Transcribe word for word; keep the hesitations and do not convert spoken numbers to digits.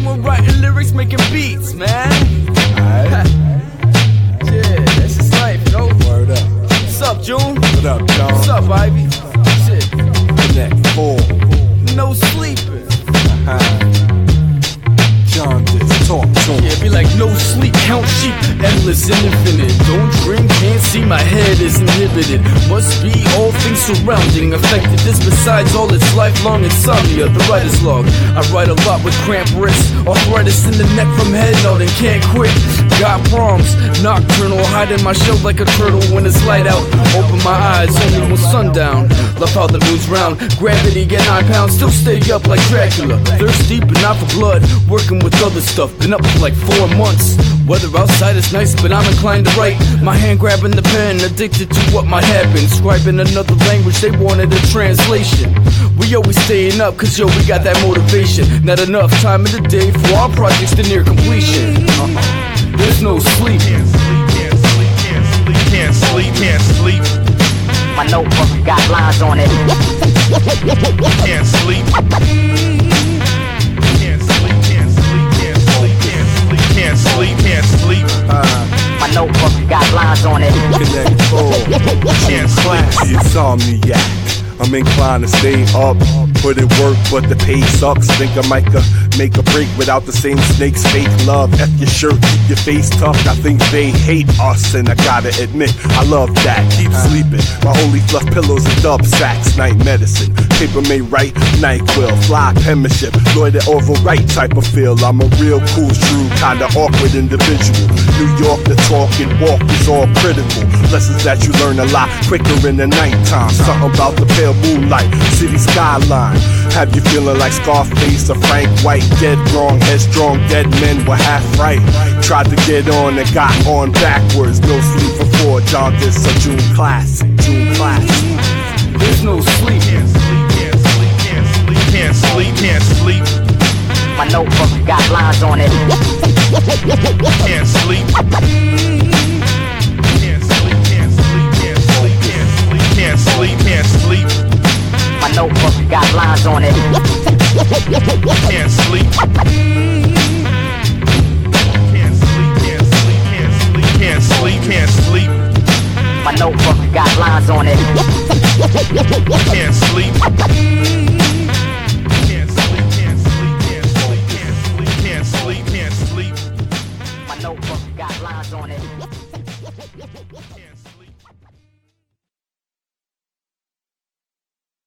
with writing lyrics, making beats, man. Alright. Yeah, that's just life, you know. Word up. What's up, June? What up, John? What's up, Ivy? Shit, Connect four. no sleeping. Uh-huh. John, just talk to him. Yeah, be like no sleep, count sheep, endless and infinite. Don't dream, can't see, my head is inhibited. Must be all things surrounding affected. This besides all its lifelong insomnia, the writer's log. I write a lot with cramped wrists, arthritis in the neck from head nodding, can't quit. Got problems, nocturnal, hiding my shell like a turtle when it's light out. Open my eyes only when sundown. Love how the moon's round, gravity get nine pounds, still stay up like Dracula. Thirsty but not for blood, working with other stuff, been up for like four months. Weather outside is nice, but I'm inclined to write. My hand grabbing the pen, addicted to what might happen. Scribing another language, they wanted a translation. We always staying up, cause yo, we got that motivation. Not enough time in the day for our projects to near completion. uh-huh. There's no sleep. Can't sleep, can't sleep, can't sleep, can't sleep, can't sleep. My notebook got lines on it. Can't sleep. Can't sleep, can't sleep, can't sleep, can't sleep, can't sleep, can't sleep. Uh, My notebook got lines on it. Connect four. Can't sleep. The insomniac. I'm inclined to stay up, put in work, but the pay sucks. Think I might uh, make a break without the same snakes. Fake love, F your shirt, keep your face tough. I think they hate us, and I gotta admit, I love that. Keep sleeping, my only fluff pillows and dub sacks. Night medicine, paper may write, NyQuil, fly penmanship, loiter overwrite type of feel. I'm a real cool, true, kinda awkward individual. New York, the talk and walk is all critical. Lessons that you learn a lot quicker in the nighttime. Something about the pale moonlight, city skyline. Have you feeling like Scarface or Frank White? Dead wrong, headstrong, dead men were half right. Tried to get on and got on backwards. No sleep for four, John, this a June classic, June classic. There's no sleep. Can't sleep, can't sleep, can't sleep, can't sleep, can't sleep. My notebook got lines on it. Can't sleep. Can't sleep, can't sleep, can't sleep, can't sleep, can't sleep, can't sleep. My notebook got lines on it. Can't sleep. Can't sleep, can't sleep, can't sleep, can't sleep, can't sleep. My notebook got lines on it. Can't sleep.